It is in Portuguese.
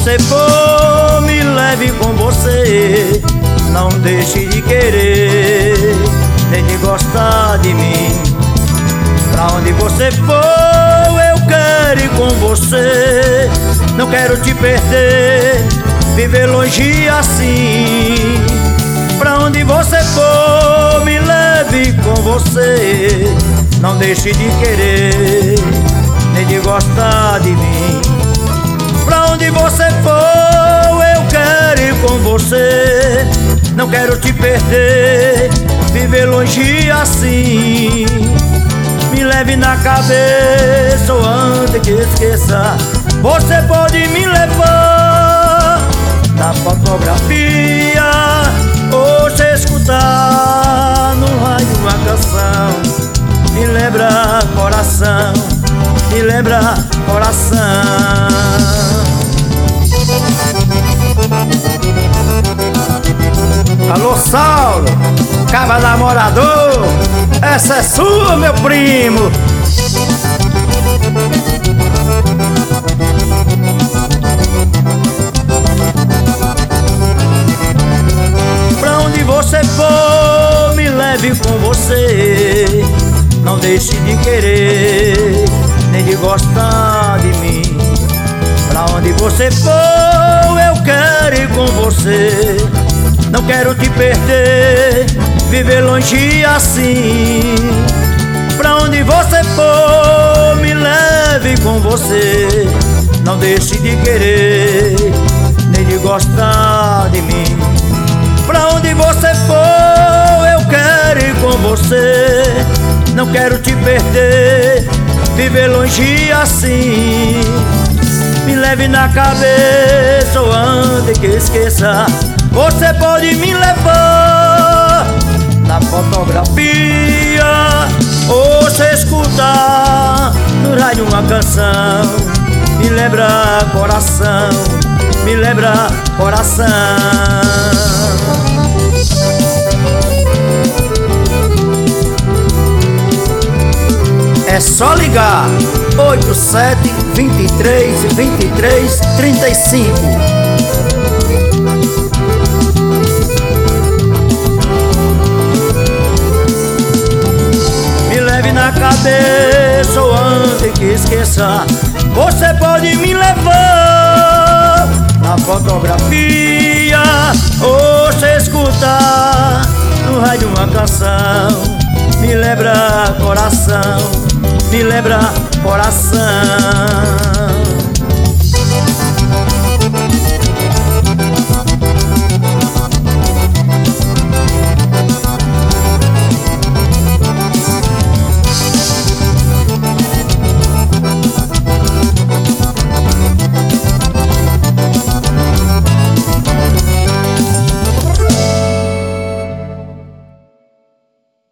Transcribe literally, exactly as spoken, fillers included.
você for, me leve com você. Não deixe de querer, nem de gostar de mim. Pra onde você for, eu quero ir com você. Não quero te perder, viver longe assim. Pra onde você for, me leve com você. Não deixe de querer, nem de gostar de mim. Pra onde você for, eu quero ir com você. Não quero te perder, viver longe assim. Me leve na cabeça ou antes que esqueça. Você pode me levar na fotografia ou se escutar no rádio uma canção. Me lembra coração, me lembra coração. Alô, Saulo, caba namorador, essa é sua, meu primo. Pra onde você for, me leve com você. Não deixe de querer, nem de gostar de mim. Pra onde você for, eu quero ir com você. Não quero te perder, viver longe assim. Pra onde você for, me leve com você. Não deixe de querer, nem de gostar de mim. Pra onde você for, eu quero ir com você. Não quero te perder, viver longe assim. Me leve na cabeça ou antes que esqueça. Você pode me levar na fotografia ou se escutar no rádio uma canção. Me lembra coração, me lembra coração. É só ligar oito sete, vinte e três, vinte e três, trinta e cinco. Me leve na cabeça ou antes que esqueça. Você pode me levar na fotografia ou se escutar no rádio uma canção. Me lembra coração, me lembra coração.